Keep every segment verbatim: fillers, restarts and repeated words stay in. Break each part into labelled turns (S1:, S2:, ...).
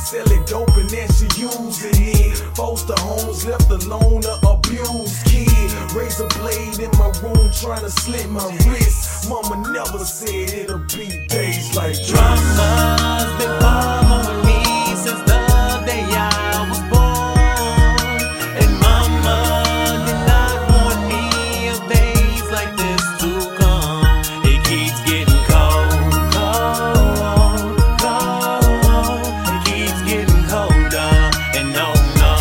S1: selling dope and then she using it. Foster homes left alone, a abused kid. Razor blade in my room trying to slit my wrist. Mama never said it'll be days like this.
S2: Drama's been following me since the day I was born, and mama did not want me of days like this to come. It keeps getting cold, cold, cold. It keeps getting colder, and no, no,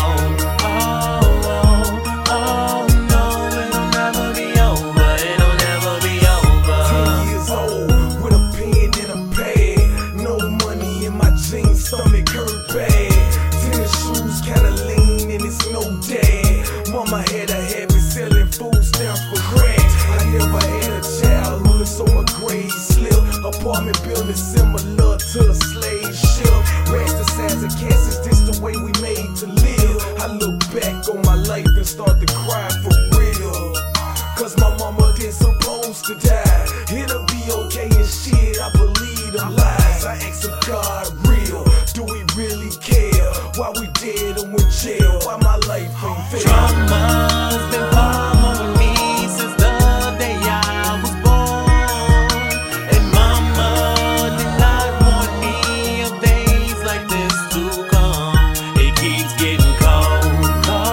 S2: oh, oh, oh, no, it'll never be over, it'll never be over.
S1: Ten years old with a pen and a pad, no money in my jeans, stomach hurt bad. Tennis shoes kinda lean and it's no dad. Mama had a habit selling food stamps for crack. I never had a childhood, so my grades slip. Apartment building similar to a slave ship. Rats the size of cats, is this the way we made to live? I look back on my life and start to cry for real. Cause my mama didn't supposed to die. It'll be okay and shit, I believe them lies. I ask if God real, do we really care? Why we dead or in jail? Why my life ain't fair?
S2: Drama's been following me since the day I was born, and mama did not want me of days like this to come. It keeps getting cold,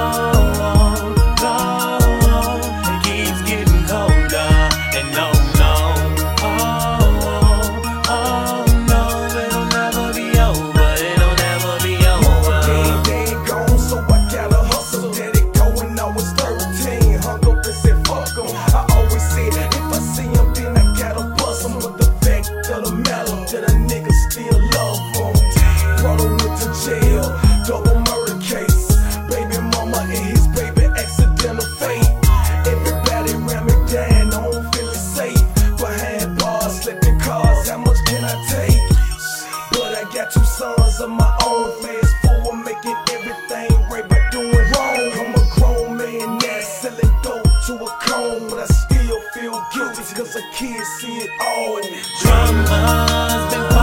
S2: cold, cold. It keeps getting colder, and no, no, oh, oh, oh, no, it'll never be over, it'll never be over.
S1: Dead, dead, gone, so I gotta hustle. Daddy go when I was thirteen, hung up and said fuck 'em. I always said if I see 'em, then I gotta bust 'em. But the fact of the matter, that a nigga still love 'em. Brother went to jail, double murder case. Baby mama and his baby accidental fate. Everybody ran me down, I don't feel it safe. Behind bars, slipping cars, how much can I take? But I got two sons of my own, fast forward, making everything right by doing wrong. I'm a grown man now, selling dope to a cone, but I still feel guilty cause a kid see it all.
S2: Drama's been